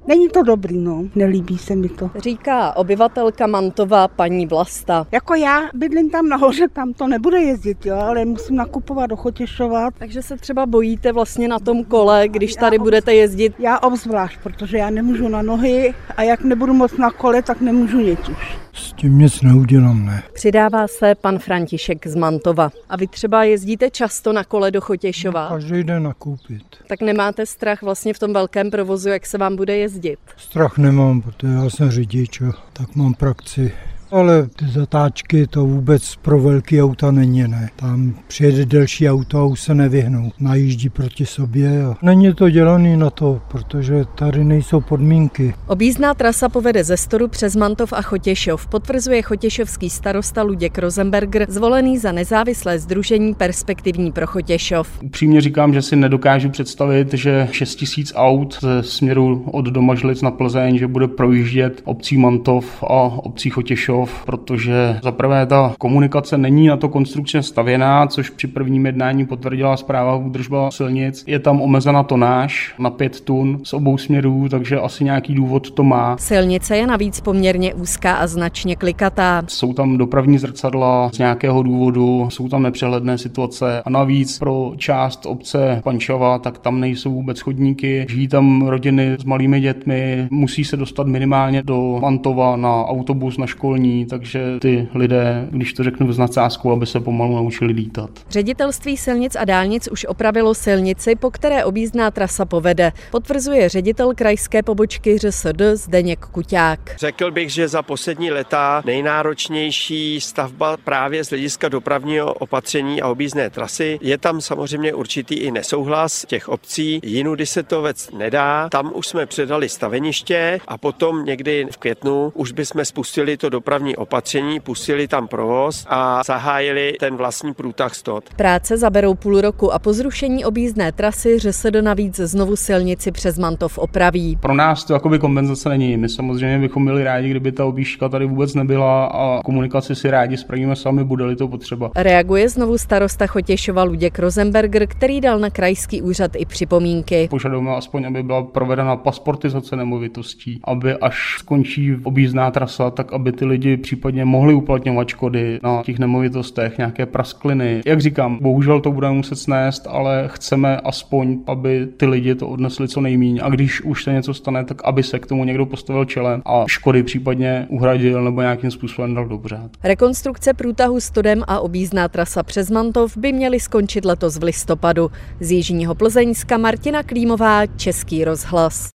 Není to dobrý, no, nelíbí se mi to. Říká obyvatelka Mantova paní Vlasta. Jako já bydlím tam nahoře, tam to nebude jezdit, jo, ale musím nakupovat do Chotěšova. Takže se třeba bojíte vlastně na tom kole, když tady budete jezdit? Já obzvlášť, protože já nemůžu na nohy a jak nebudu moc na kole, tak nemůžu nic už. S tím nic neudělám, ne. Přidává se pan František z Mantova. A vy třeba jezdíte často na kole do Chotěšova? Každý den nakoupit. Tak nemáte strach vlastně v tom velkém provozu, jak se vám bude jezdit? Strach nemám, protože já jsem řidič, tak mám praxi. Ale ty zatáčky to vůbec pro velký auta není, ne. Tam přijede delší auto a už se nevyhnou. Najíždí proti sobě a není to dělaný na to, protože tady nejsou podmínky. Objízdná trasa povede ze Storu přes Mantov a Chotěšov, potvrzuje chotěšovský starosta Luděk Rosenberger, zvolený za nezávislé sdružení Perspektivní pro Chotěšov. Upřímně říkám, že si nedokážu představit, že 6 000 aut ze směru od Domažlic na Plzeň, že bude projíždět obcí Mantov a obcí Chotěšov, protože zaprvé ta komunikace není na to konstrukčně stavěná, což při prvním jednání potvrdila správa údržba silnic. Je tam omezena tonáž na 5 tun z obou směrů, takže asi nějaký důvod to má. Silnice je navíc poměrně úzká a značně klikatá. Jsou tam dopravní zrcadla z nějakého důvodu, jsou tam nepřehledné situace a navíc pro část obce Pančava, tak tam nejsou vůbec chodníky, žijí tam rodiny s malými dětmi, musí se dostat minimálně do Mantova na autobus, na školní, takže ty lidé, když to řeknu s nadsázkou, aby se pomalu naučili lítat. Ředitelství silnic a dálnic už opravilo silnici, po které objízdná trasa povede, potvrzuje ředitel krajské pobočky ŘSD Zdeněk Kuťák. Řekl bych, že za poslední léta nejnáročnější stavba právě z hlediska dopravního opatření a objízdné trasy. Je tam samozřejmě určitý i nesouhlas těch obcí, jinudy se to vůbec nedá. Tam už jsme předali staveniště a potom někdy v květnu už bychom spustili to dopravní opatření, pustili tam provoz a zahájili ten vlastní průtah Stod. Práce zaberou půl roku a po zrušení objízdné trasy ŘSD navíc znovu silnici přes Mantov opraví. Pro nás to jakoby kompenzace není. My samozřejmě bychom byli rádi, kdyby ta objížďka tady vůbec nebyla a komunikaci si rádi spravíme sami, bude-li to potřeba. Reaguje znovu starosta Chotěšova Luděk Rosenberger, který dal na krajský úřad i připomínky. Požadujeme aspoň, aby byla provedena pasportizace nemovitostí, aby až skončí objízdná trasa, tak aby ty lidi případně mohli uplatňovat škody na těch nemovitostech, nějaké praskliny. Jak říkám, bohužel to budeme muset snést, ale chceme aspoň, aby ty lidi to odnesli co nejméně. A když už se něco stane, tak aby se k tomu někdo postavil čelem a škody případně uhradil nebo nějakým způsobem dal dobře. Rekonstrukce průtahu Stodem a objízdná trasa přes Mantov by měly skončit letos v listopadu. Z jižního Plzeňska Martina Klímová, Český rozhlas.